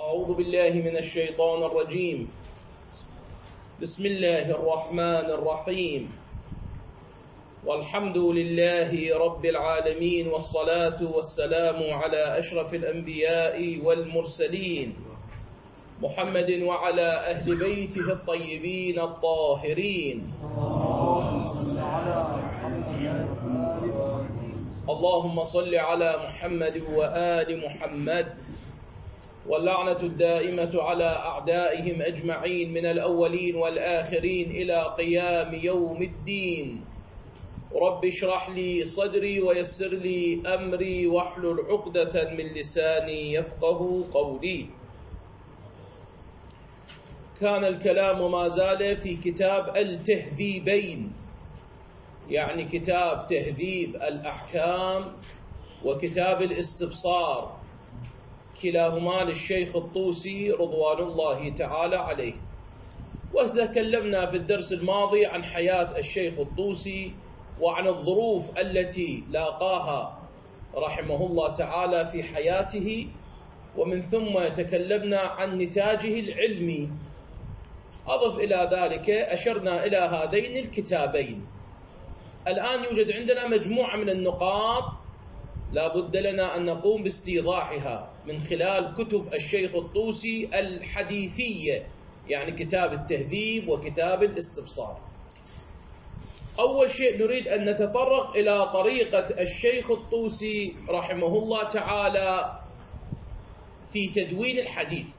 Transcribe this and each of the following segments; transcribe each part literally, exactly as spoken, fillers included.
أعوذ بالله من الشيطان الرجيم. بسم الله الرحمن الرحيم. والحمد لله رب العالمين، والصلاة والسلام على أشرف الأنبياء والمرسلين محمد وعلى أهل بيته الطيبين الطاهرين. اللهم صل على محمد وآل محمد، واللعنة الدائمة على أعدائهم أجمعين من الأولين والآخرين إلى قيام يوم الدين. رب اشرح لي صدري ويسر لي أمري واحلل عقدة من لساني يفقه قولي. كان الكلام ما زال في كتاب التهذيبين، يعني كتاب تهذيب الأحكام وكتاب الاستبصار، كلاهما للشيخ الطوسي رضوان الله تعالى عليه. وتكلمنا في الدرس الماضي عن حياة الشيخ الطوسي وعن الظروف التي لاقاها رحمه الله تعالى في حياته، ومن ثم تكلمنا عن نتاجه العلمي. أضف إلى ذلك أشرنا إلى هذين الكتابين. الآن يوجد عندنا مجموعة من النقاط لا بد لنا أن نقوم باستيضاحها من خلال كتب الشيخ الطوسي الحديثية، يعني كتاب التهذيب وكتاب الاستبصار. أول شيء نريد أن نتطرق إلى طريقة الشيخ الطوسي رحمه الله تعالى في تدوين الحديث.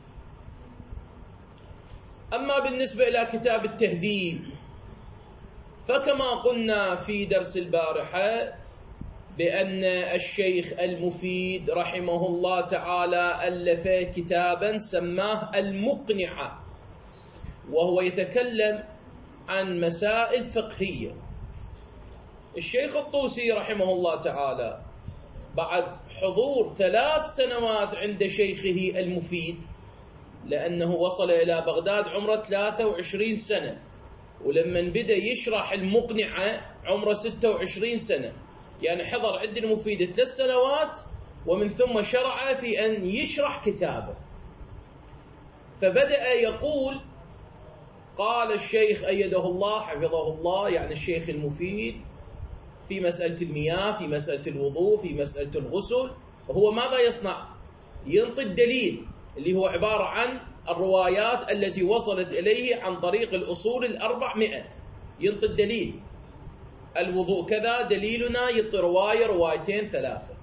أما بالنسبة إلى كتاب التهذيب، فكما قلنا في درس البارحة بأن الشيخ المفيد رحمه الله تعالى ألف كتابا سماه المقنعة، وهو يتكلم عن مسائل فقهية. الشيخ الطوسي رحمه الله تعالى بعد حضور ثلاث سنوات عند شيخه المفيد، لأنه وصل إلى بغداد عمره ثلاثة وعشرين سنة، ولما بدأ يشرح المقنعة عمره ستة وعشرين سنة، يعني حضر عند المفيد ثلاث سنوات ومن ثم شرع في أن يشرح كتابه. فبدأ يقول: قال الشيخ أيده الله حفظه الله، يعني الشيخ المفيد، في مسألة المياه، في مسألة الوضوء، في مسألة الغسل. وهو ماذا يصنع؟ ينطي الدليل اللي هو عبارة عن الروايات التي وصلت إليه عن طريق الأصول الأربعمائة. ينطي الدليل، الوضوء كذا دليلنا، يعطي رواية روايتين ثلاثة.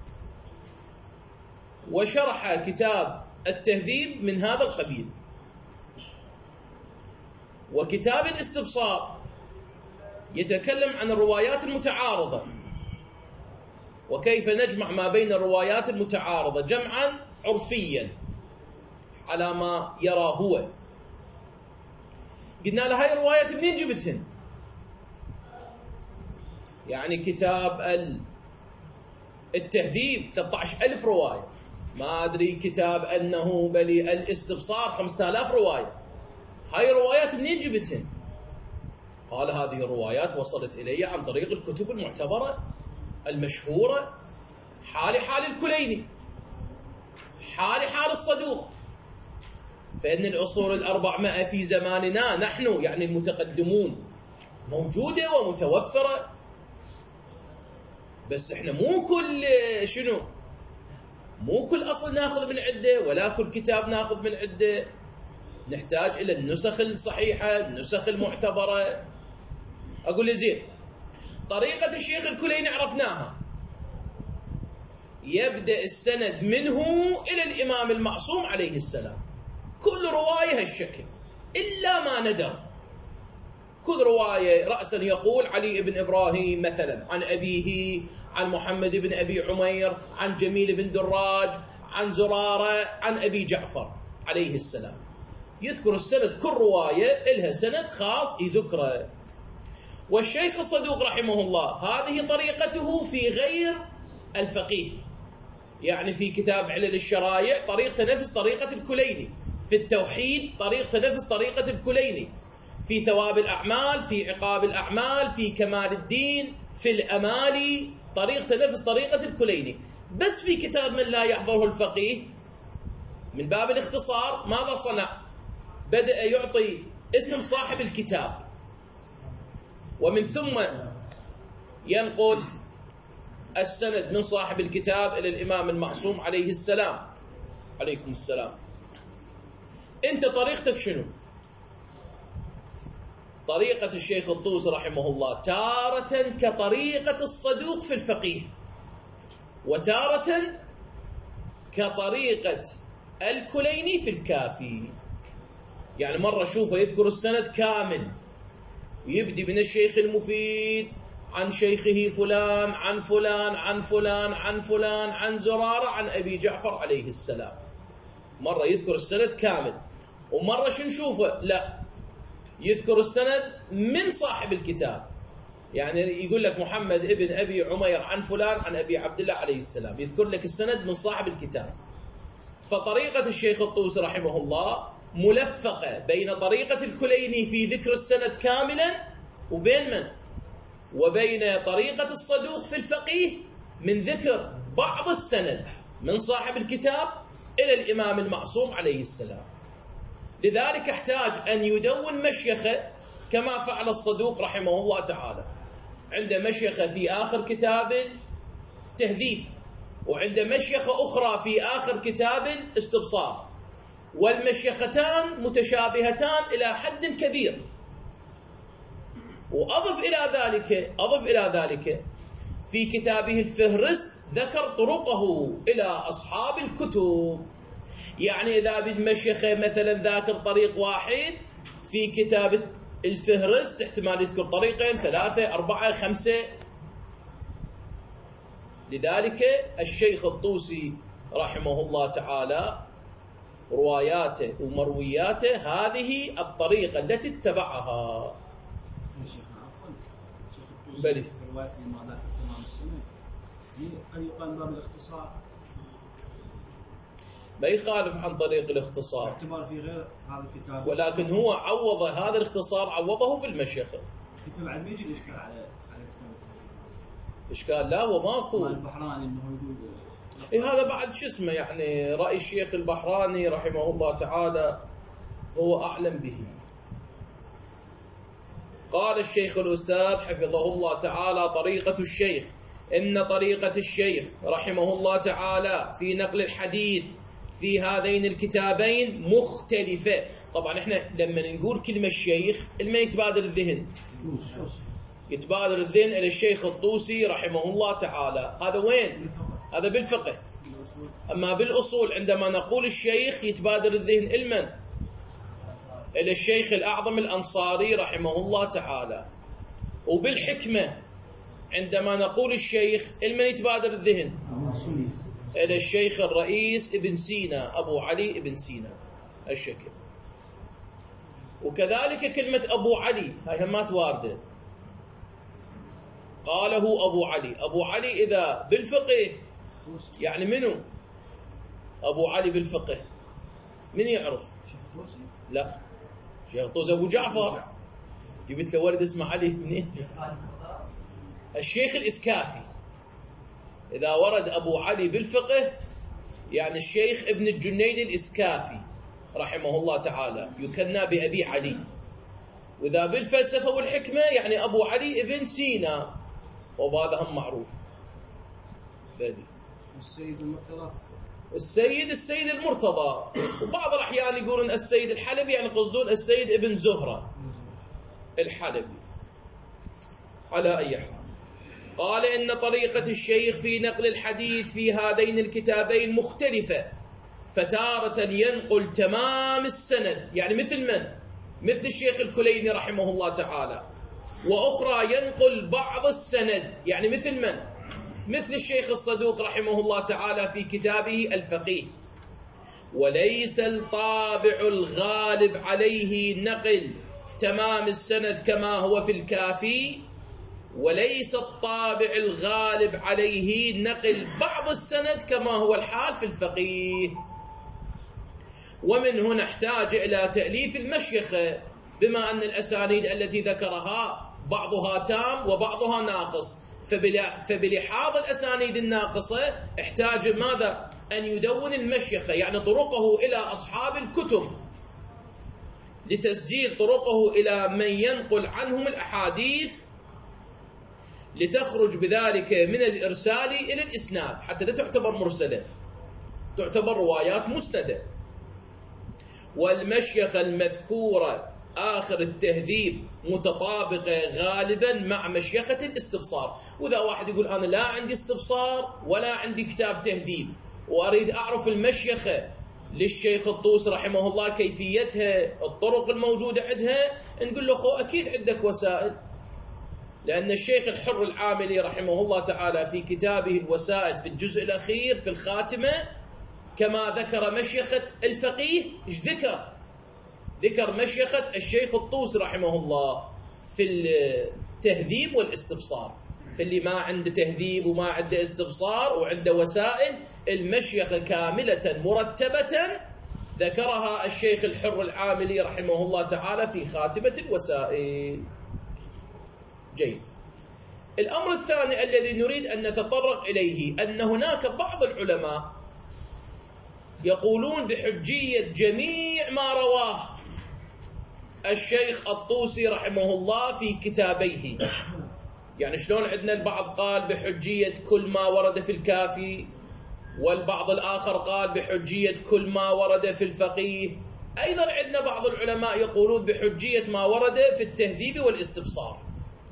وشرح كتاب التهذيب من هذا القبيل. وكتاب الاستبصار يتكلم عن الروايات المتعارضة، وكيف نجمع ما بين الروايات المتعارضة جمعا عرفيا على ما يرى هو. قلنا له: هاي الروايات منين جبتهن؟ يعني كتاب التهذيب ثلاثة عشر ألف رواية، ما أدري كتاب أنه بلي الاستبصار خمسة آلاف رواية. هاي الروايات منين جبتهن؟ قال: هذه الروايات وصلت إلي عن طريق الكتب المعتبرة المشهورة، حال حال الكليني، حال حال الصدوق. فإن الأصول الأربعمائة في زماننا نحن، يعني المتقدمون، موجودة ومتوفرة، بس احنا مو كل شنو مو كل أصل ناخذ من عده، ولا كل كتاب ناخذ من عده. نحتاج إلى النسخ الصحيحة، النسخ المعتبرة. أقول لي: زين، طريقة الشيخ الكليني عرفناها، يبدأ السند منه إلى الإمام المعصوم عليه السلام، كل رواية هالشكل إلا ما ندر. كل رواية رأسا يقول علي بن إبراهيم مثلا عن أبيه، عن محمد بن أبي عمير، عن جميل بن دراج، عن زرارة، عن أبي جعفر عليه السلام. يذكر السند، كل رواية إلها سند خاص يذكره. والشيخ الصدوق رحمه الله هذه طريقته في غير الفقيه، يعني في كتاب علل الشرايع طريقة نفس طريقة الكليني، في التوحيد طريقة نفس طريقة الكليني، في ثواب الأعمال، في عقاب الأعمال، في كمال الدين، في الأمالي طريقة نفس طريقة الكليني. بس في كتاب من لا يحضره الفقيه من باب الاختصار ماذا صنع؟ بدأ يعطي اسم صاحب الكتاب، ومن ثم ينقل السند من صاحب الكتاب إلى الإمام المعصوم عليه السلام. عليكم السلام. أنت طريقتك شنو؟ طريقة الشيخ الطوسي رحمه الله تارة كطريقة الصدوق في الفقيه، وتارة كطريقة الكليني في الكافي. يعني مرة شوفه يذكر السند كامل، يبدي من الشيخ المفيد عن شيخه فلان عن فلان عن فلان عن فلان عن زرارة عن أبي جعفر عليه السلام. مرة يذكر السند كامل، ومرة شو نشوفه لا يذكر السند من صاحب الكتاب. يعني يقول لك محمد ابن أبي عمير عن فلان عن أبي عبد الله عليه السلام، يذكر لك السند من صاحب الكتاب. فطريقة الشيخ الطوسي رحمه الله ملفقة بين طريقة الكليني في ذكر السند كاملا وبين من؟ وبين طريقة الصدوق في الفقيه من ذكر بعض السند من صاحب الكتاب إلى الإمام المعصوم عليه السلام. لذلك احتاج أن يدون مشيخة كما فعل الصدوق رحمه الله تعالى. عند مشيخة في آخر كتاب التهذيب، وعند مشيخة أخرى في آخر كتاب الاستبصار، والمشيختان متشابهتان إلى حد كبير. وأضف إلى ذلك أضف إلى ذلك في كتابه الفهرست ذكر طرقه إلى أصحاب الكتب. يعني إذا بالمشيخة مثلا ذاكر طريق واحد، في كتاب الفهرست احتمال يذكر طريقين ثلاثة أربعة خمسة. لذلك الشيخ الطوسي رحمه الله تعالى رواياته ومروياته هذه الطريقة التي اتبعها. بلي في رواية ما ذاكر تمام السنة قد يقال باب الاختصار، ما يخالف عن طريق الاختصار اعتبار في غير هذا الكتاب، ولكن هو عوض هذا الاختصار عوضه في المشيخة. كيف بعد ما يجي الإشكال على على كتاب إشكال لا وماكو. البحراني إنه يقول إيه هذا بعد شو اسمه، يعني رأي الشيخ البحراني رحمه الله تعالى هو أعلم به. قال الشيخ الأستاذ حفظه الله تعالى طريقة الشيخ: إن طريقة الشيخ رحمه الله تعالى في نقل الحديث في هذين الكتابين مختلفة. طبعا احنا لما نقول كلمة الشيخ لما يتبادر الذهن؟ يتبادر الذهن إلى الشيخ الطوسي رحمه الله تعالى. هذا وين؟ هذا بالفقه. أما بالأصول عندما نقول الشيخ يتبادر الذهن إلمن؟ إلى الشيخ الأعظم الأنصاري رحمه الله تعالى. وبالحكمة عندما نقول الشيخ المن يتبادر الذهن؟ إلى الشيخ الرئيس ابن سينا، أبو علي ابن سينا الشكل. وكذلك كلمة أبو علي هاي همات واردة، قاله أبو علي. أبو علي إذا بالفقه يعني منو أبو علي بالفقه؟ من يعرف؟ لا شيخ طوسي أبو جعفر. جبت له ولد اسمه علي منين؟ الشيخ الإسكافي. إذا ورد أبو علي بالفقه يعني الشيخ ابن الجنيد الإسكافي رحمه الله تعالى يكنى بأبي علي. وإذا بالفلسفة والحكمة يعني أبو علي ابن سينا، وهذا هم معروف. بلي السيد المرتضى السيد السيد المرتضى. وبعض الأحيان يقولون السيد الحلبي، يعني قصدون السيد ابن زهرة الحلبي. على أي حال قال إن طريقة الشيخ في نقل الحديث في هذين الكتابين مختلفة، فتارة ينقل تمام السند يعني مثل من؟ مثل الشيخ الكليني رحمه الله تعالى، وأخرى ينقل بعض السند يعني مثل من؟ مثل الشيخ الصدوق رحمه الله تعالى في كتابه الفقيه. وليس الطابع الغالب عليه نقل تمام السند كما هو في الكافي، وليس الطابع الغالب عليه نقل بعض السند كما هو الحال في الفقيه. ومن هنا احتاج إلى تأليف المشيخة، بما أن الأسانيد التي ذكرها بعضها تام وبعضها ناقص، فبلحاظ الأسانيد الناقصة احتاج ماذا؟ أن يدون المشيخة، يعني طرقه إلى أصحاب الكتب، لتسجيل طرقه إلى من ينقل عنهم الأحاديث، لتخرج بذلك من الإرسال إلى الإسناد، حتى لا تعتبر مرسلة، تعتبر روايات مسندة. والمشيخة المذكورة آخر التهذيب متطابقة غالبا مع مشيخة الاستبصار. وإذا واحد يقول أنا لا عندي استبصار ولا عندي كتاب تهذيب وأريد أعرف المشيخة للشيخ الطوسي رحمه الله كيفيتها، الطرق الموجودة عندها، نقول له خو أكيد عندك وسائل، لأن الشيخ الحر العاملي رحمه الله تعالى في كتابه الوسائل في الجزء الأخير في الخاتمة كما ذكر مشيخة الفقيه، إيش ذكر؟ ذكر مشيخة الشيخ الطوسي رحمه الله في التهذيب والاستبصار. في اللي ما عنده تهذيب وما عنده استبصار وعنده وسائل، المشيخة كاملة مرتبة ذكرها الشيخ الحر العاملي رحمه الله تعالى في خاتمة الوسائل. جيد. الأمر الثاني الذي نريد أن نتطرق إليه أن هناك بعض العلماء يقولون بحجية جميع ما رواه الشيخ الطوسي رحمه الله في كتابيه. يعني شلون عندنا البعض قال بحجية كل ما ورد في الكافي، والبعض الآخر قال بحجية كل ما ورد في الفقيه، أيضا عندنا بعض العلماء يقولون بحجية ما ورد في التهذيب والاستبصار.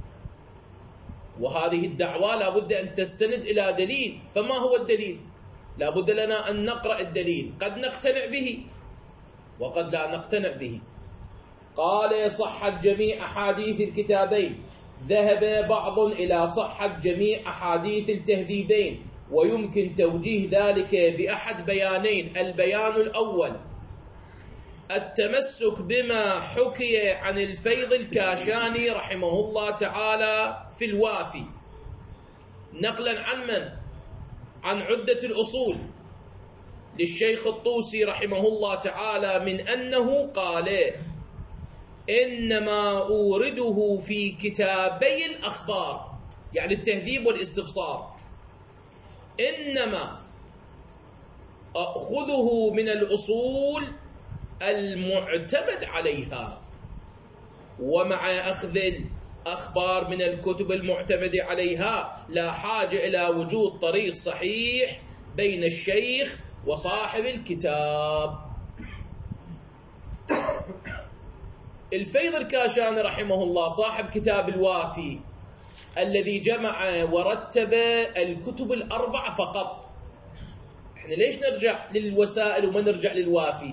وهذه الدعوة لابد أن تستند إلى دليل. فما هو الدليل؟ لابد لنا أن نقرأ الدليل، قد نقتنع به وقد لا نقتنع به. قال صحت جميع أحاديث الكتابين، ذهب بعض إلى صحة جميع أحاديث التهذيبين، ويمكن توجيه ذلك بأحد بيانين. البيان الأول التمسك بما حكي عن الفيض الكاشاني رحمه الله تعالى في الوافي، نقلا عن من؟ عن عدة الأصول للشيخ الطوسي رحمه الله تعالى، من أنه قال إنما أورده في كتابي الأخبار، يعني التهذيب والاستبصار، إنما أخذه من الأصول المعتمد عليها، ومع أخذ الأخبار من الكتب المعتمد عليها لا حاجة إلى وجود طريق صحيح بين الشيخ وصاحب الكتاب. الفيض الكاشاني رحمه الله صاحب كتاب الوافي الذي جمع ورتب الكتب الأربع فقط. احنا ليش نرجع للوسائل وما نرجع للوافي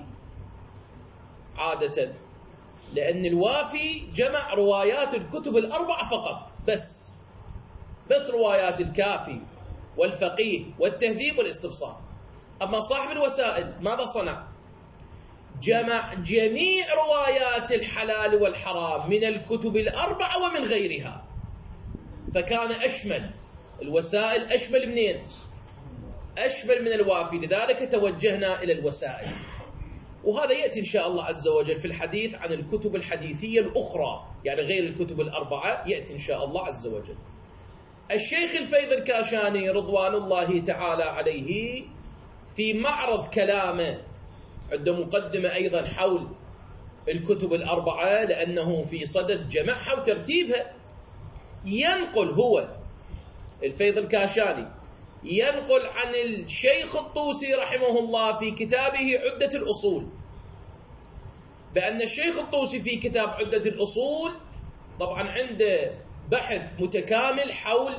عادة؟ لأن الوافي جمع روايات الكتب الأربع فقط، بس بس روايات الكافي والفقيه والتهذيب والاستبصار. أما صاحب الوسائل ماذا صنع؟ جمع جميع روايات الحلال والحرام من الكتب الأربعة ومن غيرها، فكان أشمل. الوسائل أشمل منين؟ أشمل من الوافي، لذلك توجهنا إلى الوسائل. وهذا يأتي إن شاء الله عز وجل في الحديث عن الكتب الحديثية الأخرى، يعني غير الكتب الأربعة، يأتي إن شاء الله عز وجل. الشيخ الفيض الكاشاني رضوان الله تعالى عليه في معرض كلامه عنده مقدمة أيضا حول الكتب الأربعة، لأنه في صدد جمعها وترتيبها، ينقل هو الفيض الكاشاني ينقل عن الشيخ الطوسي رحمه الله في كتابه عدة الأصول بأن الشيخ الطوسي في كتاب عدة الأصول طبعا عنده بحث متكامل حول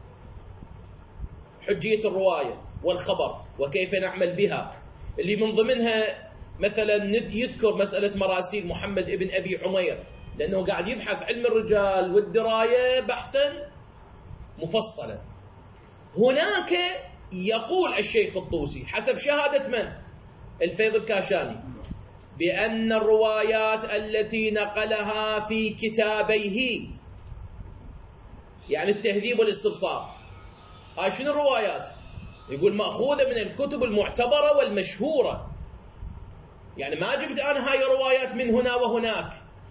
حجية الرواية والخبر وكيف نعمل بها، اللي من ضمنها مثلا يذكر مسألة مراسيل محمد ابن أبي عمير، لأنه قاعد يبحث علم الرجال والدراية بحثا مفصلا. هناك يقول الشيخ الطوسي حسب شهادة من؟ الفيض الكاشاني، بأن الروايات التي نقلها في كتابيه، يعني التهذيب والاستبصار، هاي شنو الروايات؟ يقول مأخوذة من الكتب المعتبرة والمشهورة، يعني ما جبت أنا هاي روايات من هنا وهناك،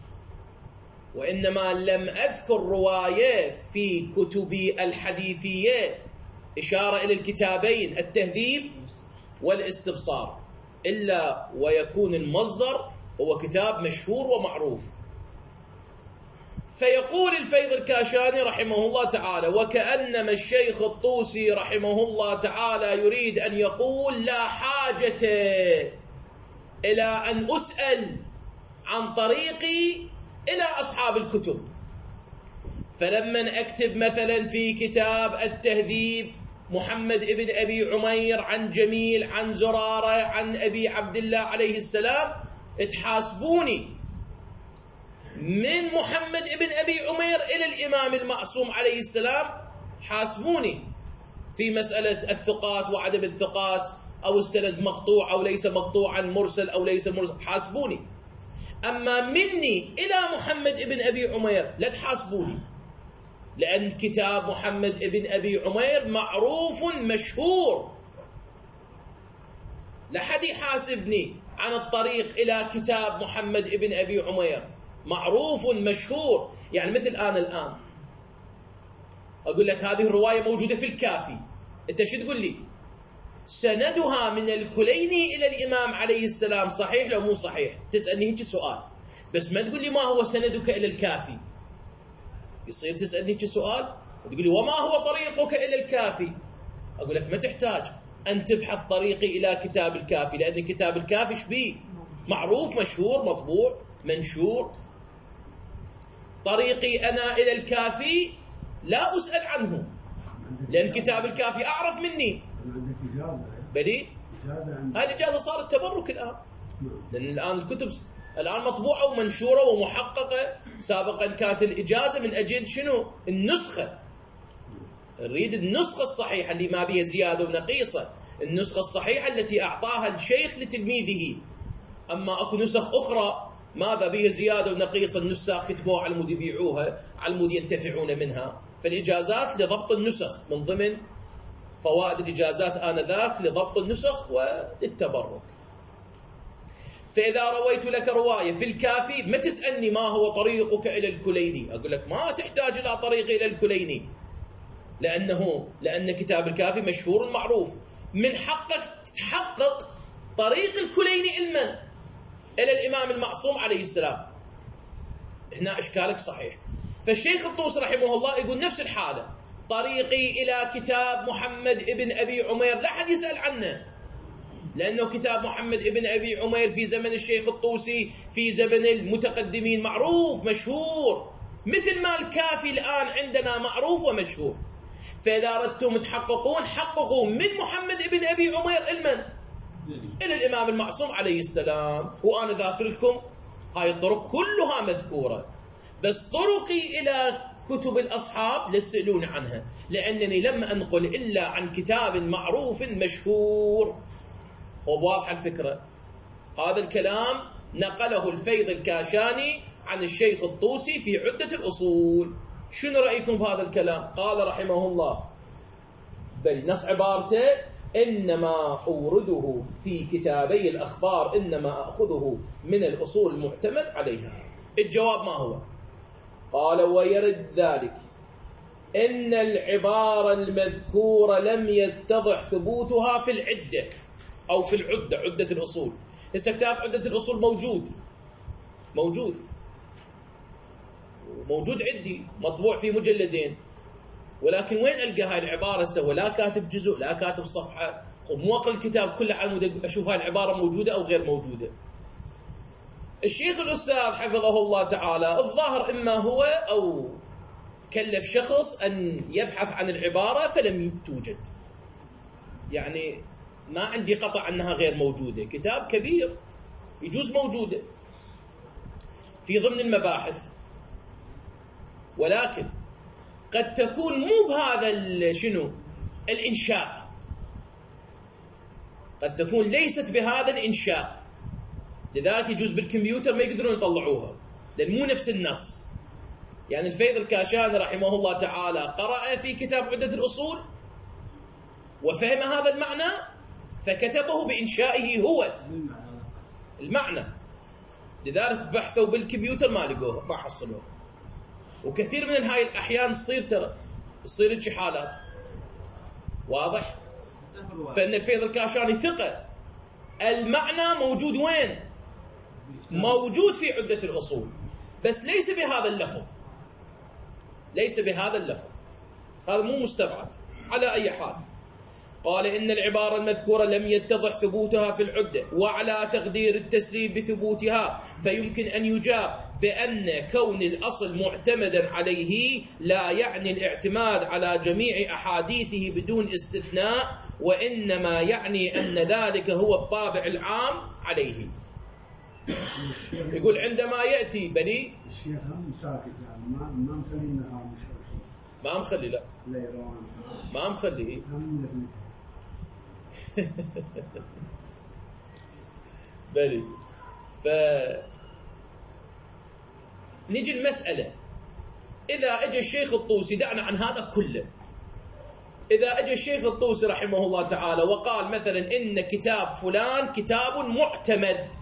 وإنما لم أذكر رواية في كتبي الحديثية إشارة إلى الكتابين التهذيب والاستبصار، إلا ويكون المصدر هو كتاب مشهور ومعروف. فيقول الفيض الكاشاني رحمه الله تعالى: وكأنما الشيخ الطوسي رحمه الله تعالى يريد أن يقول لا حاجة إلى أن أسأل عن طريقي إلى أصحاب الكتب. فلما أكتب مثلا في كتاب التهذيب محمد ابن أبي عمير عن جميل عن زرارة عن أبي عبد الله عليه السلام، تحاسبوني من محمد ابن أبي عمير إلى الإمام المعصوم عليه السلام، حاسبوني في مسألة الثقات وعدم الثقات، أو السند مقطوع أو ليس مقطوعا، مرسل أو ليس مرسل، حاسبوني. أما مني إلى محمد ابن أبي عمير لا تحاسبوني، لأن كتاب محمد ابن أبي عمير معروف مشهور، لا حد يحاسبني عن الطريق إلى كتاب محمد ابن أبي عمير، معروف مشهور. يعني مثل أنا الآن أقول لك هذه الرواية موجودة في الكافي، أنت شو تقول لي؟ سندها من الكليني إلى الإمام عليه السلام صحيح لو مو صحيح؟ تسألني هيك سؤال، بس ما تقول لي ما هو سندك إلى الكافي. يصير تسألني هيك سؤال وتقول لي وما هو طريقك إلى الكافي؟ أقول لك ما تحتاج أن تبحث طريقي إلى كتاب الكافي، لأن كتاب الكافي شبيه معروف مشهور مطبوع منشور. طريقي أنا إلى الكافي لا أسأل عنه، لأن كتاب الكافي أعرف مني. بدي هذه الإجازة صارت تبرك الآن، لأن الآن الكتب الآن مطبوعة ومنشورة ومحققة. سابقا كانت الإجازة من أجل شنو؟ النسخة، نريد النسخة الصحيحة اللي ما بها زيادة ونقيصة، النسخة الصحيحة التي أعطاها الشيخ لتلميذه. أما أكو نسخ أخرى ماذا بها زيادة ونقيصة، النساخ كتبوها على المود يبيعوها، على المود ينتفعون منها. فالإجازات لضبط النسخ، من ضمن فوائد الإجازات آنذاك لضبط النسخ وللتبرك. فإذا رويت لك رواية في الكافي ما تسألني ما هو طريقك إلى الكليني، أقول لك ما تحتاج إلى طريقي إلى الكليني، لأنه لأن كتاب الكافي مشهور معروف. من حقك تحقق طريق الكليني المن إلى الإمام المعصوم عليه السلام، هنا إشكالك صحيح. فالشيخ الطوسي رحمه الله يقول نفس الحالة، طريقي إلى كتاب محمد ابن أبي عمير لا حد يسأل عنه، لأنه كتاب محمد ابن أبي عمير في زمن الشيخ الطوسي في زمن المتقدمين معروف مشهور، مثل ما الكافي الآن عندنا معروف ومشهور. فإذا أردتم تحققون حققوا من محمد ابن أبي عمير المن إلى الإمام المعصوم عليه السلام. وأنا ذاكر لكم هاي الطرق كلها مذكورة، بس طرقي إلى كتب الأصحاب لا تسألون عنها، لأنني لم أنقل إلا عن كتاب معروف مشهور. واضحة الفكرة؟ هذا الكلام نقله الفيض الكاشاني عن الشيخ الطوسي في عدة الأصول. شنو رأيكم بهذا الكلام؟ قال رحمه الله بل نص عبارته: إنما أورده في كتابي الأخبار، إنما أخذه من الأصول المعتمد عليها. الجواب ما هو؟ قال: ويرد ذلك إن العبارة المذكورة لم يتضح ثبوتها في العدة أو في العدة، عدة الأصول. هسه كتاب عدة الأصول موجود موجود موجود عندي مطبوع في مجلدين، ولكن وين ألقى هاي العبارة سوى؟ لا كاتب جزء لا كاتب صفحة، مو أقرأ الكتاب كله على مود أشوف هاي العبارة موجودة أو غير موجودة. الشيخ الأستاذ حفظه الله تعالى الظاهر إما هو أو كلف شخص أن يبحث عن العبارة فلم توجد، يعني ما عندي قطع أنها غير موجودة. كتاب كبير يجوز موجودة في ضمن المباحث، ولكن قد تكون مو بهذا شنو الإنشاء، قد تكون ليست بهذا الإنشاء، لذلك يجوز بالكمبيوتر ما يقدرون يطلعوها لأن مو نفس النص. يعني الفيض الكاشاني رحمه الله تعالى قرأ في كتاب عدة الأصول وفهم هذا المعنى فكتبه بإنشائه هو المعنى، لذلك بحثوا بالكمبيوتر ما لقوه ما حصلوه. وكثير من هاي الأحيان تصير ترى تصير هيك حالات. واضح؟ فإن الفيض الكاشاني ثقة. المعنى موجود وين؟ موجود في عدة الأصول، بس ليس بهذا اللفظ، ليس بهذا اللفظ، هذا مو مستبعد على أي حال. قال إن العبارة المذكورة لم يتضح ثبوتها في العدة وعلى تقدير التسليم بثبوتها، فيمكن أن يجاب بأن كون الأصل معتمدا عليه لا يعني الاعتماد على جميع أحاديثه بدون استثناء، وإنما يعني أن ذلك هو الطابع العام عليه. يقول عندما يأتي بني الشيخ هم ساكت يعني ما ما مخلي انها مش ما مخلي لا ما مخلي بلي. ف نجي المسألة، إذا أجى الشيخ الطوسي، دعنا عن هذا كله، إذا أجى الشيخ الطوسي رحمه الله تعالى وقال مثلا إن كتاب فلان كتاب معتمد،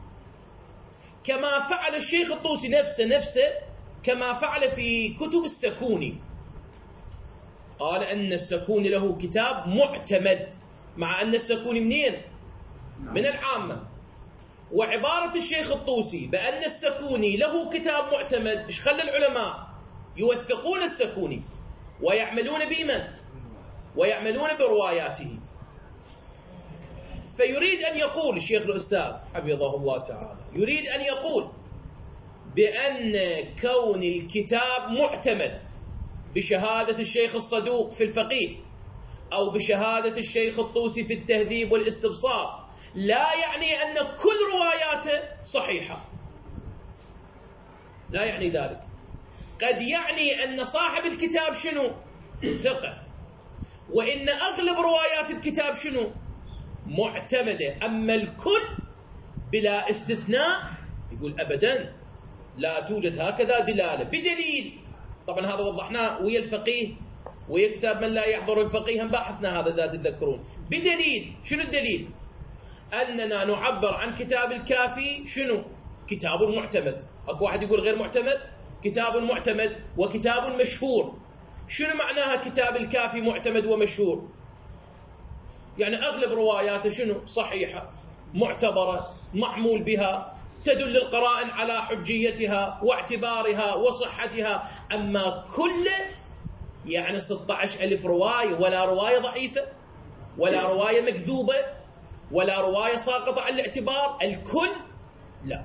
كما فعل الشيخ الطوسي نفسه نفسه كما فعل في كتب السكوني، قال أن السكوني له كتاب معتمد، مع أن السكوني منين؟ من العامة. وعبارة الشيخ الطوسي بأن السكوني له كتاب معتمد، إيش خلى العلماء يوثقون السكوني ويعملون بمن؟ ويعملون برواياته. فيريد أن يقول الشيخ الأستاذ حفظه الله تعالى، يريد أن يقول بأن كون الكتاب معتمد بشهادة الشيخ الصدوق في الفقيه أو بشهادة الشيخ الطوسي في التهذيب والاستبصار لا يعني أن كل رواياته صحيحة، لا يعني ذلك. قد يعني أن صاحب الكتاب شنو؟ ثقة، وإن أغلب روايات الكتاب شنو؟ معتمدة. أما الكل بلا استثناء يقول أبدا لا توجد هكذا دلالة بدليل. طبعا هذا وضحناه ويا الفقيه ويا كتاب من لا يحضر الفقيه، هم بحثنا هذا ذات تذكرون. بدليل، شنو الدليل؟ أننا نعبر عن كتاب الكافي شنو؟ كتاب معتمد. أكو واحد يقول غير معتمد؟ كتاب معتمد وكتاب مشهور. شنو معناها كتاب الكافي معتمد ومشهور؟ يعني أغلب رواياته شنو؟ صحيحة معتبرة معمول بها، تدل القرائن على حجيتها واعتبارها وصحتها. أما كله يعني ستة عشر ألف رواية، ولا رواية ضعيفة ولا رواية مكذوبة ولا رواية ساقطة عن الاعتبار، الكل لا.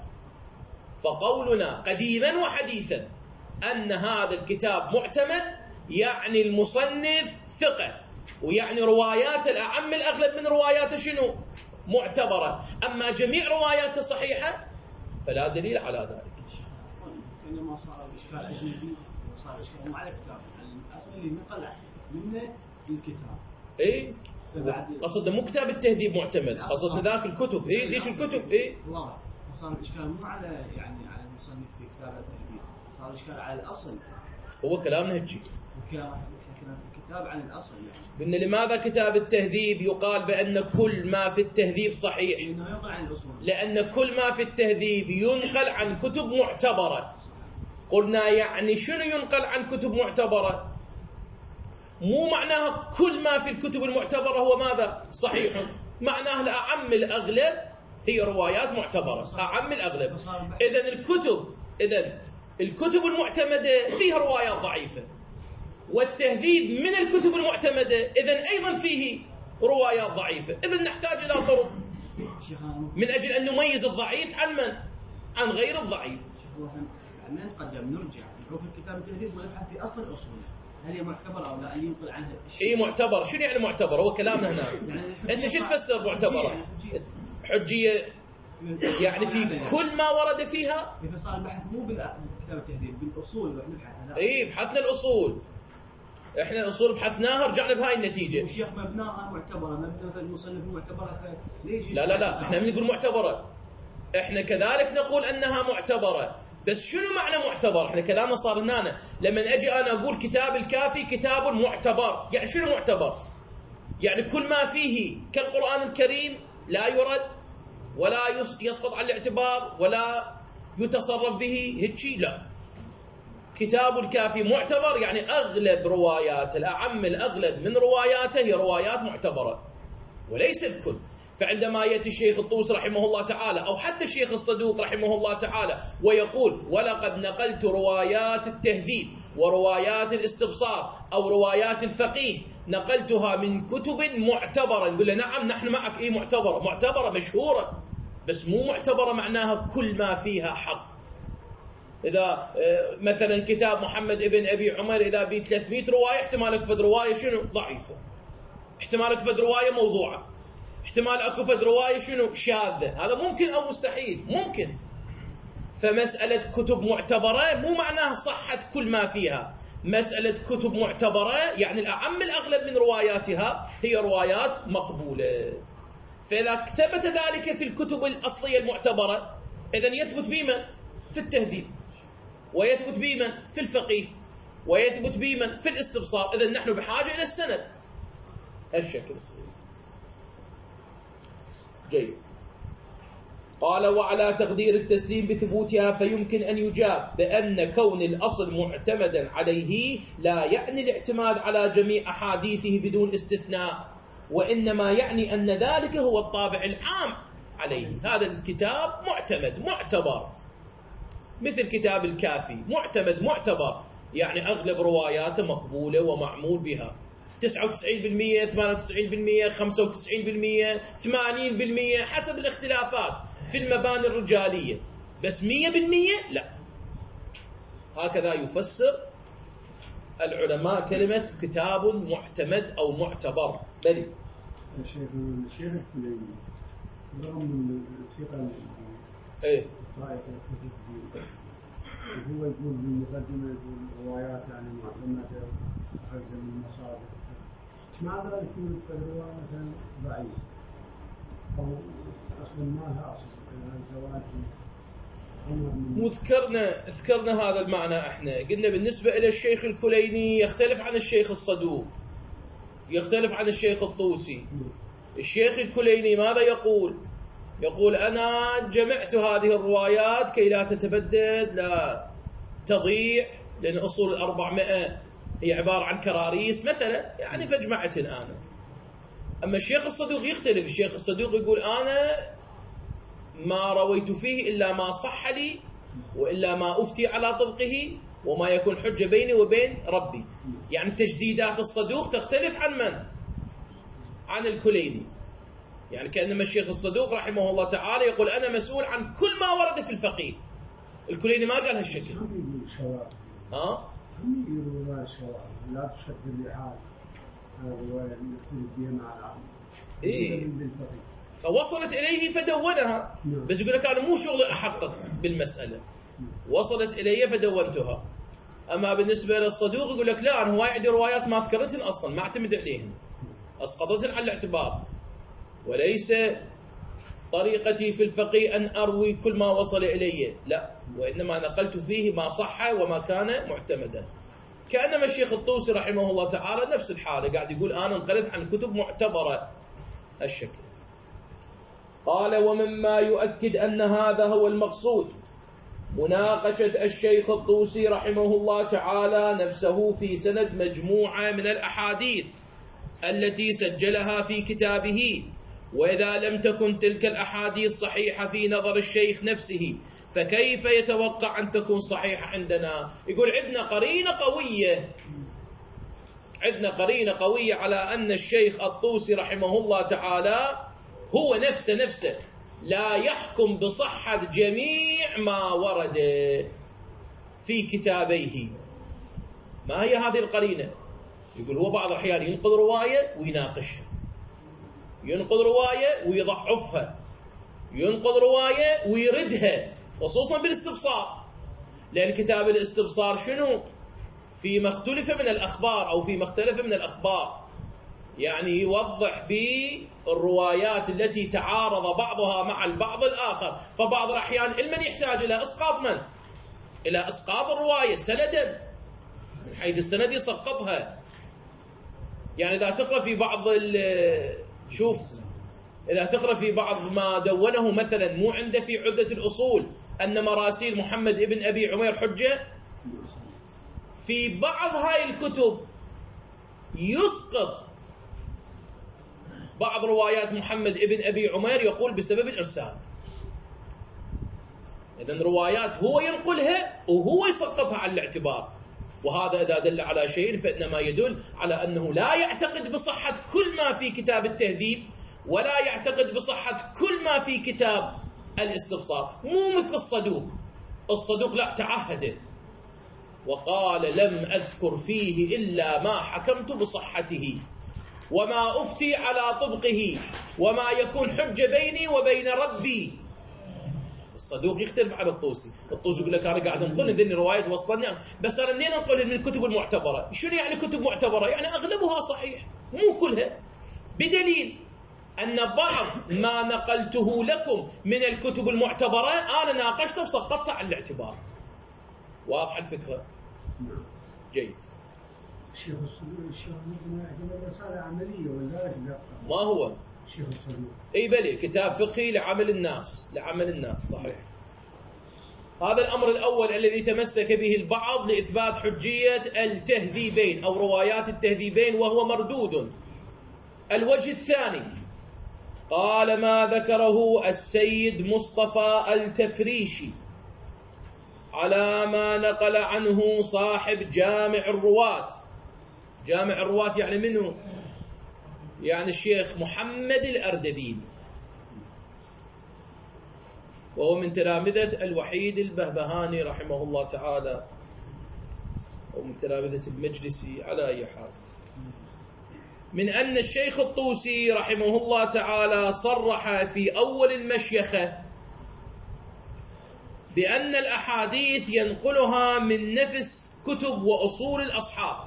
فقولنا قديما وحديثا أن هذا الكتاب معتمد يعني المصنف ثقة، ويعني روايات الأعم الأغلب من رواياته شنو؟ معتبرة. أما جميع رواياته صحيحة فلا دليل على ذلك. كأنما صار إشكال أجنبي وصار إشكال مو على الكتاب، الأصل اللي نقل منه الكتاب. إيه قصدنا مو كتاب التهذيب معتمد، قصدنا ذاك الكتب. إيه ذيك الكتب. إيه واضح. فصار الإشكال مو على يعني على المصنف في كتاب التهذيب، صار الإشكال على الأصل. هو كلامنا هيك. وكلام احنا في الكتاب عن الأصل يعني. قلنا لماذا كتاب التهذيب يقال بأن كل ما في التهذيب صحيح؟ لأنه ينقل عن الأصول. لأن كل ما في التهذيب ينقل عن كتب معتبرة. قلنا يعني شنو ينقل عن كتب معتبرة؟ مو معناها كل ما في الكتب المعتبرة هو ماذا؟ صحيح. معناه الأعم الأغلب هي روايات معتبرة، أعم الأغلب. إذن الكتب إذن الكتب المعتمدة فيها روايات ضعيفة، والتهذيب من الكتب المعتمدة إذن أيضا فيه روايات ضعيفة. إذن نحتاج إلى طرق من أجل أن نميز الضعيف عن من؟ عن غير الضعيف. يعني نقدم نرجع نشوف الكتاب التهذيب ونبحث في أصل الأصول، هل هي معتبرة أو لا، اللي ينقل عنها الشيء. إيه معتبر. شنو يعني معتبر؟ هو كلامنا هنا. يعني أنت شو تفسر معتبرة؟ حجية يعني في كل ما ورد فيها. إذا صار البحث مو بالكتاب التهذيب، بالأصول نبحث. إيه بحثنا الأصول، إحنا الأصول بحثناها رجعنا بهاي النتيجة. والشيخ مبناها معتبرة، مبنى مثل المصنف معتبرة، ليش؟ لا لا لا إحنا من نقول معتبرة، إحنا كذلك نقول أنها معتبرة. بس شنو معنى معتبر؟ إحنا كلامنا صار هنا لما أجي أنا أقول كتاب الكافي كتاب معتبر، يعني شنو معتبر؟ يعني كل ما فيه كالقرآن الكريم لا يرد ولا يسقط على الاعتبار ولا يتصرف به هيك. لا، كتاب الكافي معتبر يعني أغلب روايات الأعم الأغلب من رواياته هي روايات معتبرة. وليس الكل. فعندما يأتي الشيخ الطوسي رحمه الله تعالى أو حتى الشيخ الصدوق رحمه الله تعالى ويقول ولقد نقلت روايات التهذيب وروايات الاستبصار أو روايات الفقيه نقلتها من كتب معتبرة، نقول له نعم نحن معك، إيه معتبرة، معتبرة مشهورة، بس مو معتبرة معناها كل ما فيها حق. إذا مثلا كتاب محمد ابن أبي عمر إذا بي ثلاثمئة رواية احتمال أكفد رواية شنو ضعيفة، احتمال أكفد رواية موضوعة، احتمال أكفد رواية شنو شاذة، هذا ممكن أو مستحيل، ممكن. فمسألة كتب معتبرة مو معناها صحة كل ما فيها، مسألة كتب معتبرة يعني الأعم الأغلب من رواياتها هي روايات مقبولة. فإذا ثبت ذلك في الكتب الأصلية المعتبرة إذن يثبت بمن؟ في التهذيب، ويثبت بمن؟ في الفقيه، ويثبت بمن؟ في الاستبصار. إذن نحن بحاجة إلى السند. الشكل السيد جيد. قال وعلى تقدير التسليم بثبوتها فيمكن أن يجاب بأن كون الأصل معتمدا عليه لا يعني الاعتماد على جميع أحاديثه بدون استثناء، وإنما يعني أن ذلك هو الطابع العام عليه. هذا الكتاب معتمد معتبر، مثل كتاب الكافي معتمد معتبر، يعني أغلب رواياته مقبولة ومعمول بها، تسعة وتسعين بالمئة ثمانية وتسعين بالمئة خمسة وتسعين بالمئة ثمانين بالمئة حسب الاختلافات في المباني الرجالية، بس مئة بالمئة لا. هكذا يفسر العلماء كلمة كتاب معتمد أو معتبر. بلي الشيخ الشيخ الكليني رغم من الثقة ايه طائفة الكتب هو يقول بالمقدمة يقول روايات يعني معتمدة أخذ من المصادر، مع ذلك يكون في الرواية مثلا ضعيف أو أصلا ما لها أصل الزواج. وذكرنا ذكرنا هذا المعنى، احنا قلنا بالنسبة إلى الشيخ الكليني يختلف عن الشيخ الصدوق، يختلف عن الشيخ الطوسي. الشيخ الكليني ماذا يقول؟ يقول أنا جمعت هذه الروايات كي لا تتبدد لا تضيع، لأن أصول الأربعمائة هي عبارة عن كراريس مثلا، يعني فجمعتن أنا. أما الشيخ الصدوق يختلف، الشيخ الصدوق يقول أنا ما رويت فيه إلا ما صح لي وإلا ما أفتي على طبقه وما يكون حجة بيني وبين ربي. يعني تجديدات الصدوق تختلف عن من؟ عن الكليني. يعني كأنما الشيخ الصدوق رحمه الله تعالى يقول أنا مسؤول عن كل ما ورد في الفقيه، الكليني ما قال هالشكل. ها؟ هم يقولوا رواية شواذ لا تشد اللحاد، الرواية يختلف بها مع العام. إيه. فوصلت إليه فدونها، بس يقول لك أنا مو شغلي أحقق بالمسألة، وصلت إلي فدونتها. أما بالنسبة للصدوق يقول لك لا، أنا هواي عندي روايات ما ذكرتهن أصلا، ما اعتمد عليهن، أسقطتهن على الاعتبار، وليس طريقتي في الفقيه أن أروي كل ما وصل إلي، لا، وإنما نقلت فيه ما صح وما كان معتمدا. كأنما الشيخ الطوسي رحمه الله تعالى نفس الحالة، قاعد يقول أنا انقلت عن كتب معتبرة الشكل. قال ومما يؤكد أن هذا هو المقصود مناقشة الشيخ الطوسي رحمه الله تعالى نفسه في سند مجموعة من الأحاديث التي سجلها في كتابه، وإذا لم تكن تلك الأحاديث صحيحة في نظر الشيخ نفسه فكيف يتوقع أن تكون صحيحة عندنا؟ يقول عندنا قرينة قوية، عندنا قرينة قوية على أن الشيخ الطوسي رحمه الله تعالى هو نفسه نفسه لا يحكم بصحة جميع ما ورد في كتابيه. ما هي هذه القرينة؟ يقول هو بعض الأحيان ينقض رواية ويناقشها، ينقض رواية ويضعفها، ينقض رواية ويردها، خصوصا بالاستبصار، لأن كتاب الاستبصار شنو؟ فيما اختلف من الأخبار أو فيما اختلف من الأخبار، يعني يوضح بالروايات التي تعارض بعضها مع البعض الآخر. فبعض الأحيان علما يحتاج إلى إسقاط من؟ إلى إسقاط الرواية سندا، من حيث السند يسقطها. يعني إذا تقرأ في بعض شوف إذا تقرأ في بعض ما دونه مثلا، مو عنده في عدة الأصول أن مراسيل محمد ابن أبي عمير حجة، في بعض هاي الكتب يسقط بعض روايات محمد ابن أبي عمير يقول بسبب الإرسال. إذن روايات هو ينقلها وهو يسقطها على الاعتبار، وهذا إذا دل على شيء فإنما يدل على أنه لا يعتقد بصحة كل ما في كتاب التهذيب، ولا يعتقد بصحة كل ما في كتاب الاستبصار. مو مثل الصدوق، الصدوق لا تعهده وقال لم أذكر فيه إلا ما حكمت بصحته وما أفتي على طبقه وما يكون حجة بيني وبين ربي. الصدوق يختلف عن الطوسي. الطوسي يقول لك أنا قاعد أنقل ذني رواية وصلني، بس أنا منين أنقل من الكتب المعتبرة؟ شنو يعني كتب معتبرة؟ يعني أغلبها صحيح مو كلها، بدليل أن بعض ما نقلته لكم من الكتب المعتبرة أنا ناقشته وسقطته على الاعتبار. واضح الفكرة؟ جيد. الشيخ الصدوق الشيخ يعتبر رسالة عملية ولذلك ما هو؟ الشيخ الصدوق اي بلي كتاب فقهي لعمل الناس، لعمل الناس صحيح. هذا الأمر الأول الذي تمسك به البعض لإثبات حجية التهذيبين أو روايات التهذيبين، وهو مردود. الوجه الثاني قال ما ذكره السيد مصطفى التفريشي على ما نقل عنه صاحب جامع الرواة. جامع الرواة يعني منه؟ يعني الشيخ محمد الأردبيلي، وهو من تلامذة الوحيد البهبهاني رحمه الله تعالى، ومن تلامذة المجلسي على أي حال. من أن الشيخ الطوسي رحمه الله تعالى صرح في أول المشيخة بأن الأحاديث ينقلها من نفس كتب وأصول الأصحاب،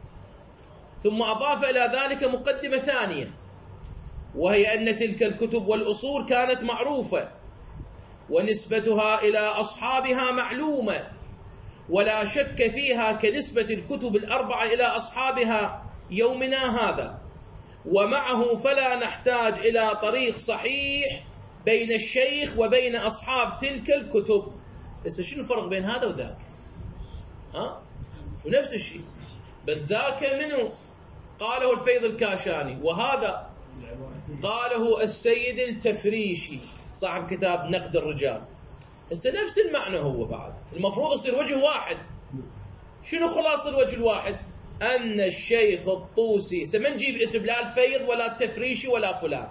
ثم أضاف إلى ذلك مقدمة ثانية، وهي أن تلك الكتب والأصول كانت معروفة ونسبتها إلى أصحابها معلومة ولا شك فيها كنسبة الكتب الأربعة إلى أصحابها يومنا هذا، ومعه فلا نحتاج إلى طريق صحيح بين الشيخ وبين أصحاب تلك الكتب. بس شنو الفرق بين هذا وذاك؟ ها؟ شو نفس الشيء، بس ذاك منه قاله الفيض الكاشاني، وهذا قاله السيد التفريشي صاحب كتاب نقد الرجال. بس نفس المعنى هو بعد، المفروض يصير وجه واحد. شنو خلاصة الوجه الواحد؟ أن الشيخ الطوسي سما نجيب اسم لا الفيض ولا التفريشي ولا فلان،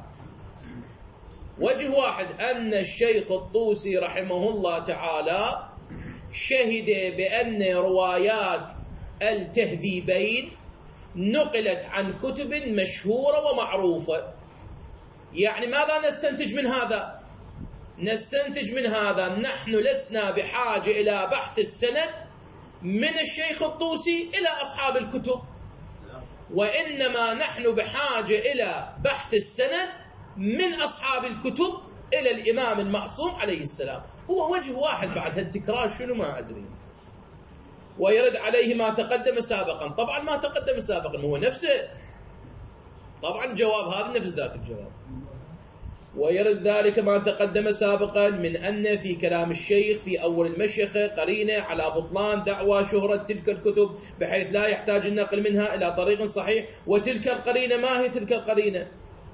وجه واحد، أن الشيخ الطوسي رحمه الله تعالى شهد بأن روايات التهذيبين نقلت عن كتب مشهورة ومعروفة. يعني ماذا نستنتج من هذا؟ نستنتج من هذا نحن لسنا بحاجة إلى بحث السند من الشيخ الطوسي إلى أصحاب الكتب، وإنما نحن بحاجة إلى بحث السند من أصحاب الكتب إلى الإمام المعصوم عليه السلام. هو وجه واحد، بعد هالتكرار شنو ما أدري. ويرد عليه ما تقدم سابقا. طبعا ما تقدم سابقا هو نفسه، طبعا جواب هذا نفس ذاك الجواب. ويرد ذلك ما تقدم سابقا من أن في كلام الشيخ في أول المشيخة قرينة على بطلان دعوى شهرة تلك الكتب بحيث لا يحتاج النقل منها إلى طريق صحيح. وتلك القرينة ما هي تلك القرينة؟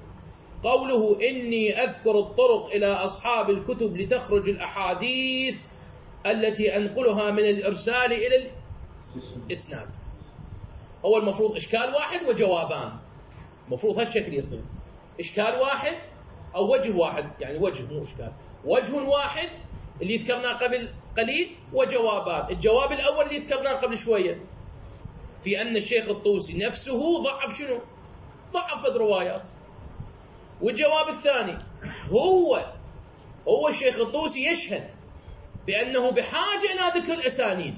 قوله إني أذكر الطرق إلى أصحاب الكتب لتخرج الأحاديث التي أنقلها من الإرسال إلى الإسناد. هو المفروض إشكال واحد وجوابان، المفروض هالشكل يصير إشكال واحد أو وجه واحد، يعني وجه مو إشكال، وجه واحد اللي ذكرناه قبل قليل وجوابان. الجواب الأول اللي ذكرناه قبل شوية في أن الشيخ الطوسي نفسه ضعف شنو؟ ضعف الروايات. والجواب الثاني هو هو الشيخ الطوسي يشهد بأنه بحاجة إلى ذكر الأسانيد.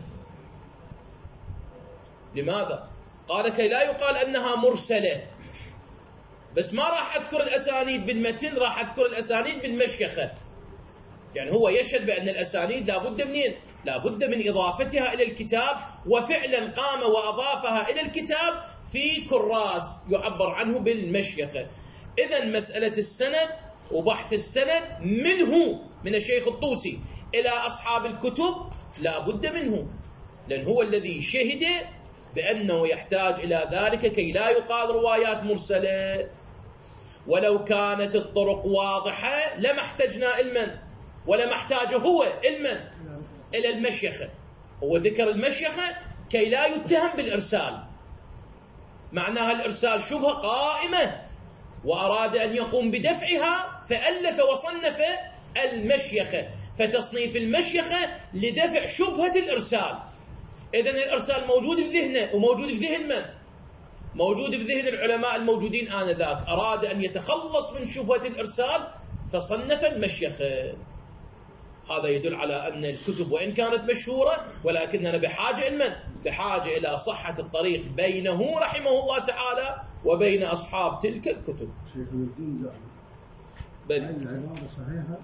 لماذا؟ قال كي لا يقال أنها مرسلة، بس ما راح أذكر الأسانيد بالمتن، راح أذكر الأسانيد بالمشيخة. يعني هو يشهد بأن الأسانيد لابد منين؟ لابد من إضافتها إلى الكتاب، وفعلا قام وأضافها إلى الكتاب في كراس يعبر عنه بالمشيخة. إذن مسألة السند وبحث السند منه من الشيخ الطوسي إلى أصحاب الكتب لابد منه، لأن هو الذي شهد بأنه يحتاج إلى ذلك كي لا يقال روايات مرسلة. ولو كانت الطرق واضحة لما احتجنا علما، ولما احتاجه هو علما إلى المشيخة. هو ذكر المشيخة كي لا يتهم بالإرسال، معناها الإرسال شبهة قائمة وأراد أن يقوم بدفعها فألف وصنف المشيخة، فتصنيف المشيخة لدفع شبهة الإرسال. إذن الإرسال موجود بذهنه، وموجود بذهن من؟ موجود بذهن العلماء الموجودين آنذاك. أراد أن يتخلص من شبهة الإرسال فصنف المشيخة. هذا يدل على أن الكتب وإن كانت مشهورة ولكننا بحاجة علما، بحاجة إلى صحة الطريق بينه رحمه الله تعالى وبين أصحاب تلك الكتب. شيخ الدين زعم بل العبارة صحيحة؟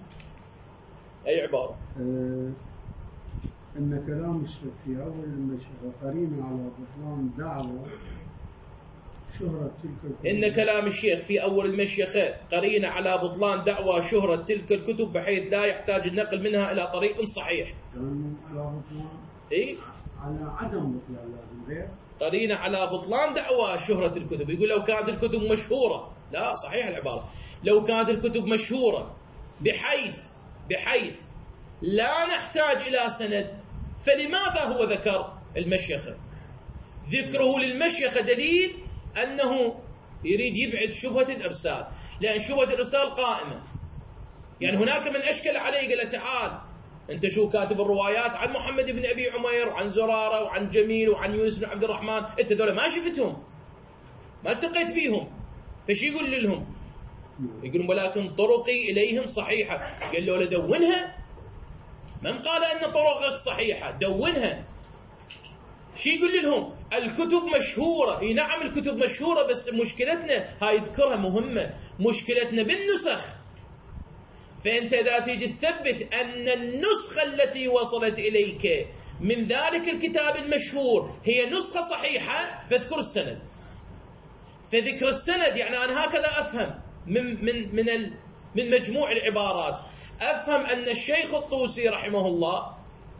أي عبارة؟ آه إن كلام الشيخ في أول المشيخة قرينة على بطلان دعوة شهرة تلك الكتب. إن كلام الشيخ في أول المشيخة قرينة على بطلان دعوى شهرة تلك الكتب بحيث لا يحتاج النقل منها إلى طريق صحيح. يعني على بطلان إيه؟ على عدم بطلان لازم غير قرينة على بطلان دعوى شهرة الكتب. يقول لو كانت الكتب مشهورة، لا صحيح العبارة، لو كانت الكتب مشهورة بحيث بحيث لا نحتاج إلى سند، فلماذا هو ذكر المشيخة؟ ذكره للمشيخة دليل أنه يريد يبعد شبهة الإرسال، لأن شبهة الإرسال قائمة. يعني هناك من أشكل عليه قال تعال أنت شو كاتب الروايات عن محمد بن أبي عمير وعن زرارة وعن جميل وعن يونس بن عبد الرحمن، أنت ذولا ما شفتهم، ما التقيت بيهم، فشي يقول لهم؟ يقولون ولكن طرقي إليهم صحيحة. قال له دونها، من قال أن طرقك صحيحة؟ دونها. شي يقول لهم؟ الكتب مشهورة. اي نعم الكتب مشهورة، بس مشكلتنا هاي اذكرها مهمة، مشكلتنا بالنسخ. فأنت إذا تريد تثبت أن النسخة التي وصلت إليك من ذلك الكتاب المشهور هي نسخة صحيحة فاذكر السند. فذكر السند يعني أنا هكذا أفهم من من من ال من مجموع العبارات، أفهم أن الشيخ الطوسي رحمه الله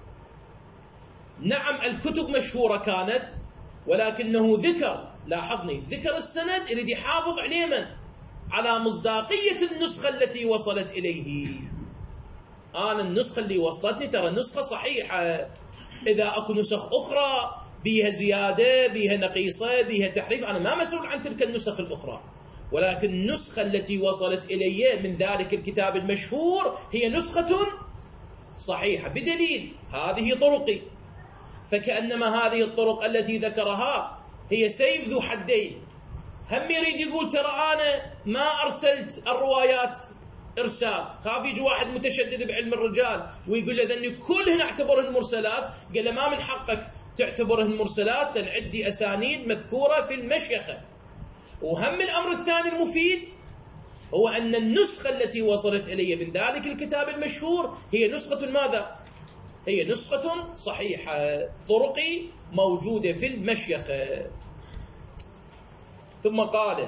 نعم الكتب مشهورة كانت، ولكنه ذكر، لاحظني، ذكر السند يريد يحافظ عليه من؟ على مصداقية النسخة التي وصلت إليه. أنا النسخة اللي وصلتني ترى نسخة صحيحة، إذا أكو نسخ أخرى بيها زيادة بيها نقيصة بيها تحريف أنا ما مسؤول عن تلك النسخ الأخرى، ولكن النسخة التي وصلت إلي من ذلك الكتاب المشهور هي نسخة صحيحة بدليل هذه طرقي. فكأنما هذه الطرق التي ذكرها هي سيف ذو حدين. هم يريد يقول ترى أنا ما أرسلت الروايات إرسال، خاف يجي واحد متشدد بعلم الرجال ويقول له ذني كلهن اعتبرهن مرسلات. قال له ما من حقك تعتبرهن مرسلات لأن عندي أسانيد مذكورة في المشيخة. وهم الأمر الثاني المفيد هو أن النسخة التي وصلت إلي من ذلك الكتاب المشهور هي نسخة ماذا؟ هي نسخة صحيحة، طرقي موجودة في المشيخة. ثم قال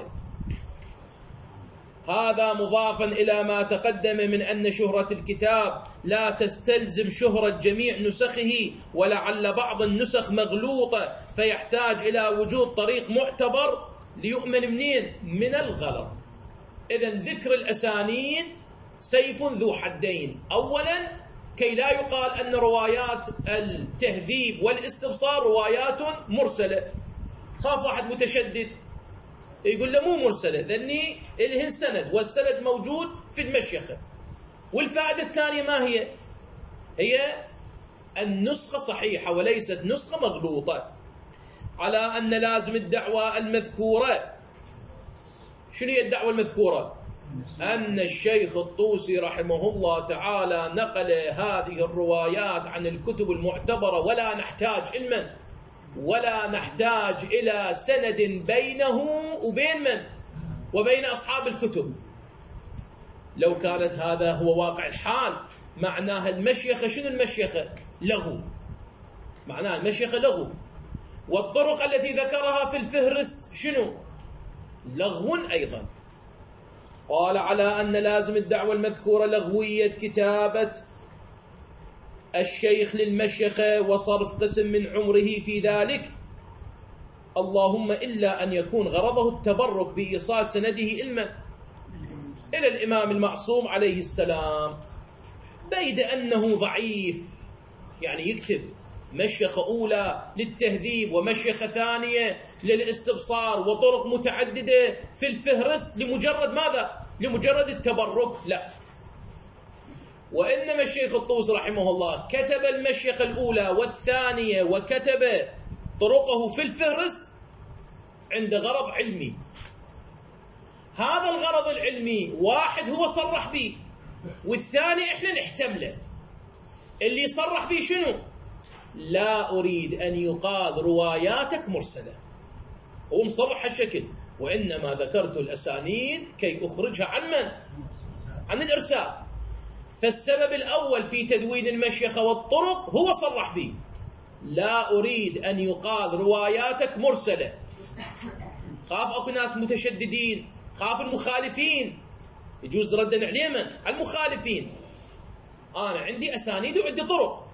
هذا مضافا إلى ما تقدم من أن شهرة الكتاب لا تستلزم شهرة جميع نسخه، ولعل بعض النسخ مغلوطة فيحتاج إلى وجود طريق معتبر ليؤمن منين؟ من الغلط. إذن ذكر الأسانيد سيف ذو حدين. أولا كي لا يقال أن روايات التهذيب والاستبصار روايات مرسلة، خاف واحد متشدد يقول له مو مرسلة ذني إلهن سند، والسند موجود في المشيخة. والفائدة الثانية ما هي؟ هي النسخة صحيحة وليست نسخة مغلوطة. على أن لازم الدعوة المذكورة، شنو هي الدعوة المذكورة؟ أن الشيخ الطوسي رحمه الله تعالى نقل هذه الروايات عن الكتب المعتبرة ولا نحتاج علما ولا نحتاج إلى سند بينه وبين من؟ وبين أصحاب الكتب. لو كانت هذا هو واقع الحال معناها المشيخة، شنو المشيخة؟ لغو، معناها المشيخة لغو. والطرق التي ذكرها في الفهرست شنو؟ لغو أيضا. قال على أن لازم الدعوة المذكورة لغوية كتابة الشيخ للمشيخة وصرف قسم من عمره في ذلك، اللهم إلا أن يكون غرضه التبرك بإيصال سنده علما. إلى الإمام المعصوم عليه السلام، بيد أنه ضعيف، يعني يكتب مشيخة أولى للتهذيب ومشيخة ثانية للاستبصار وطرق متعددة في الفهرست لمجرد ماذا؟ لمجرد التبرك؟ لا، وإنما الشيخ الطوسي رحمه الله كتب المشيخة الأولى والثانية وكتب طرقه في الفهرست عند غرض علمي. هذا الغرض العلمي واحد هو صرح به، والثاني احنا نحتمله. اللي صرح به شنو؟ لا أريد أن يقال رواياتك مرسلة، هو مصرح هالشكل، وإنما ذكرت الأسانيد كي أخرجها عن من؟ عن الإرسال. فالسبب الأول في تدوين المشيخة والطرق هو صرح به، لا أريد أن يقال رواياتك مرسلة. خاف أكو ناس متشددين، خاف المخالفين، يجوز ردا عليه من؟ على المخالفين. أنا عندي أسانيد وعندي طرق،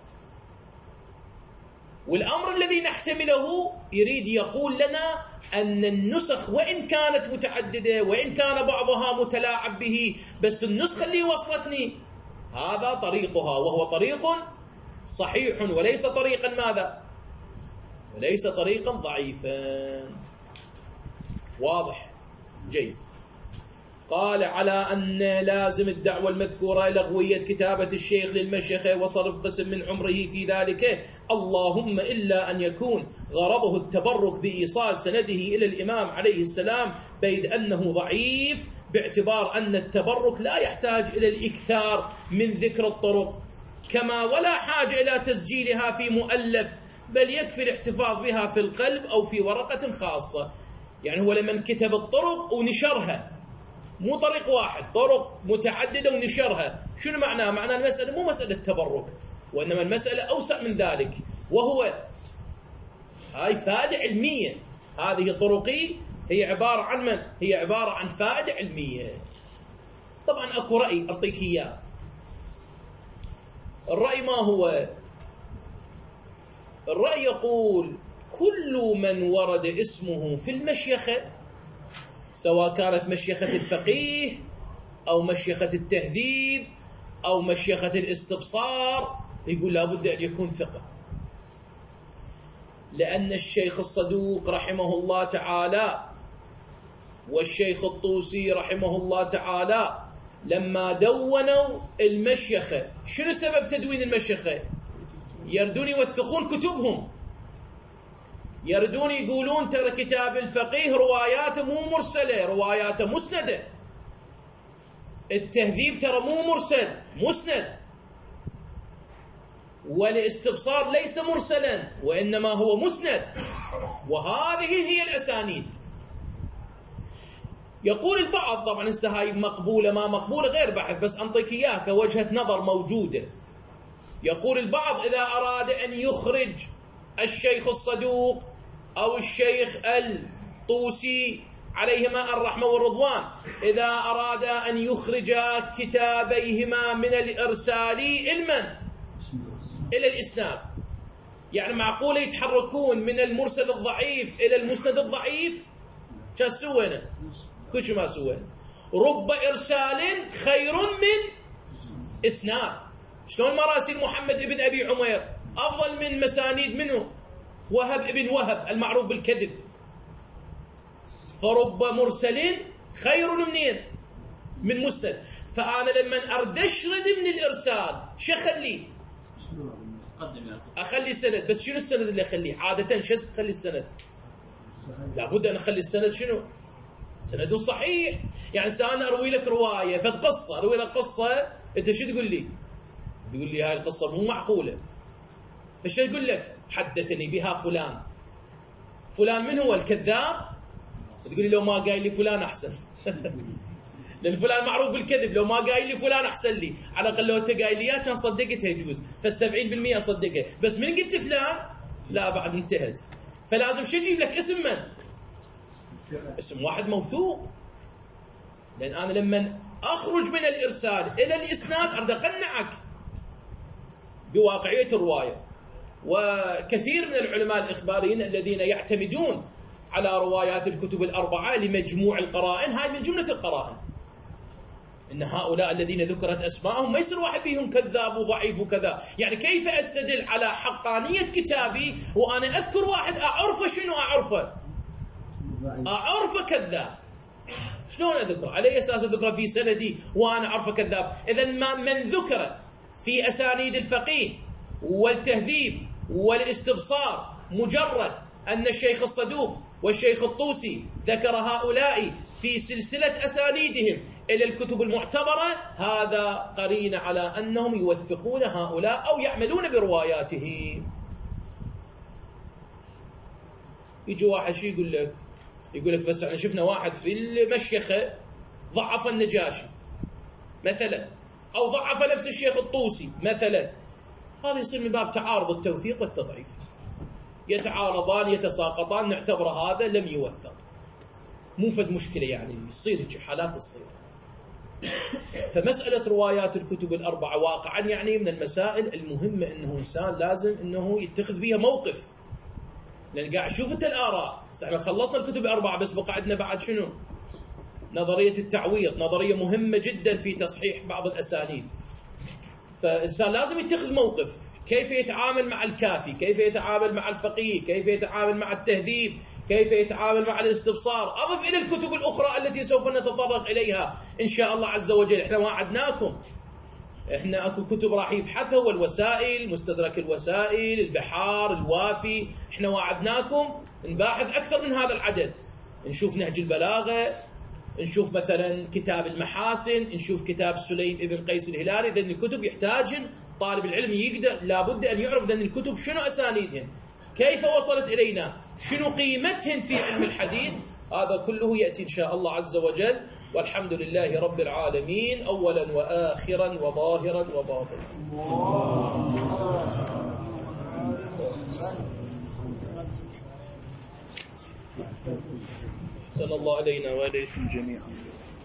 والأمر الذي نحتمله يريد يقول لنا أن النسخ وإن كانت متعددة وإن كان بعضها متلاعب به، بس النسخة اللي وصلتني هذا طريقها، وهو طريق صحيح وليس طريقا ماذا؟ وليس طريقا ضعيفا. واضح؟ جيد. قال على أن لازم الدعوة المذكورة لغوية كتابة الشيخ للمشيخة وصرف قسم من عمره في ذلك، اللهم إلا أن يكون غرضه التبرك بإيصال سنده إلى الإمام عليه السلام، بيد أنه ضعيف، باعتبار أن التبرك لا يحتاج إلى الإكثار من ذكر الطرق، كما ولا حاجة إلى تسجيلها في مؤلف، بل يكفي الاحتفاظ بها في القلب أو في ورقة خاصة. يعني هو لمن كتب الطرق ونشرها، مو طريق واحد، طرق متعددة ونشرها، شنو معناه؟ معناه المسألة مو مسألة تبرك، وإنما المسألة أوسع من ذلك، وهو هاي فائدة علمية. هذه طرقي هي عبارة عن من؟ هي عبارة عن فائدة علمية. طبعا أكو رأي أعطيك إياه. الرأي ما هو؟ الرأي يقول كل من ورد اسمه في المشيخة، سواء كانت مشيخة الفقيه أو مشيخة التهذيب أو مشيخة الاستبصار، يقول لابد أن يكون ثقة، لأن الشيخ الصدوق رحمه الله تعالى والشيخ الطوسي رحمه الله تعالى لما دونوا المشيخة، شنو سبب تدوين المشيخة؟ يردون يوثقون كتبهم، يردون يقولون ترى كتاب الفقيه رواياته مو مرسلة، رواياته مسندة. التهذيب ترى مو مرسل، مسند. والاستبصار ليس مرسلا وإنما هو مسند، وهذه هي الأسانيد. يقول البعض، طبعا هسه هاي مقبولة ما مقبولة غير بحث، بس أنطيك إياها كوجهة نظر موجودة. يقول البعض إذا أراد أن يخرج الشيخ الصدوق أو الشيخ الطوسي عليهما الرحمة والرضوان، إذا أراد أن يخرج كتابيهما من الإرسال المن إلى الإسناد، يعني معقولة يتحركون من المرسل الضعيف إلى المسند الضعيف؟ شو سوينا؟ كل ما سوينا. رب إرسال خير من إسناد. شلون مراسيل محمد ابن أبي عمير أفضل من مسانيد منه وهب ابن وهب المعروف بالكذب. فرب مرسل خير منين؟ من مسند. فأنا لما أرد أشرد من الإرسال شو أخلي؟ أخلي سند، بس شنو السند اللي أخليه؟ عادة شو أخلي السند؟ لابد أن أخلي السند شنو؟ سند صحيح. يعني سأنا أروي لك رواية فد قصة، أروي لك قصة، أنت شو تقول لي؟ تقول لي هاي القصة مو معقولة، فش يقول لك؟ حدثني بها فلان. فلان من هو؟ الكذاب؟ تقول لي لو ما قايل لي فلان أحسن. لأن فلان معروف بالكذب، لو ما قايل لي فلان أحسن لي، على الأقل لو أنت قايل لي كان صدقتها يجوز، فالسبعين بالمئة صدقه، بس من قلت فلان لا بعد انتهت. فلازم شو أجيب لك؟ اسم من؟ اسم واحد موثوق. لأن أنا لما أخرج من الإرسال إلى الإسناد أريد أقنعك بواقعية الرواية. وكثير من العلماء الإخباريين الذين يعتمدون على روايات الكتب الأربعة لمجموع القرائن، هاي من جملة القرائن. إن هؤلاء الذين ذكرت أسماءهم ما يصير واحد فيهم كذاب وضعيف وكذا. يعني كيف أستدل على حقانية كتابي وأنا أذكر واحد أعرفه؟ شنو أعرفه؟ أعرفه كذاب. شلون أذكره؟ على أي أساس أذكره في سندي وأنا أعرفه كذاب؟ إذن ما من ذكر في أسانيد الفقيه والتهذيب والاستبصار مجرد أن الشيخ الصدوق والشيخ الطوسي ذكر هؤلاء في سلسلة أسانيدهم إلى الكتب المعتبرة، هذا قرين على أنهم يوثقون هؤلاء أو يعملون برواياتهم. يجي واحد شي يقول لك يقول لك بس احنا شفنا واحد في المشيخة ضعف النجاشي مثلا، أو ضعف نفس الشيخ الطوسي مثلا. هذا يصير من باب تعارض التوثيق والتضعيف، يتعارضان يتساقطان، نعتبر هذا لم يوثق، مو فد مشكلة يعني، يصير حالات تصير. فمسألة روايات الكتب الأربعة واقعا يعني من المسائل المهمة أنه إنسان لازم أنه يتخذ بها موقف، لأن قاعد شوف أنت الآراء. احنا خلصنا الكتب الأربعة بس بقى عندنا بعد شنو؟ نظرية التعويض، نظرية مهمة جدا في تصحيح بعض الأسانيد. فإنسان لازم يتخذ موقف، كيف يتعامل مع الكافي، كيف يتعامل مع الفقيه، كيف يتعامل مع التهذيب، كيف يتعامل مع الاستبصار، أضف إلى الكتب الأخرى التي سوف نتطرق إليها إن شاء الله عز وجل. إحنا وعدناكم، إحنا أكو كتب راح يبحثها، والوسائل، مستدرك الوسائل، البحار، الوافي. إحنا وعدناكم نباحث أكثر من هذا العدد، نشوف نهج البلاغة، نشوف مثلا كتاب المحاسن، نشوف كتاب سليم ابن قيس الهلالي. ذن الكتب يحتاج طالب العلم يقدر لابد أن يعرف ذن الكتب شنو أسانيدهن، كيف وصلت إلينا، شنو قيمتهن في علم الحديث. هذا كله يأتي إن شاء الله عز وجل، والحمد لله رب العالمين، أولا وآخرا وظاهرا وباطنا. صلى الله علينا وعليكم جميعا.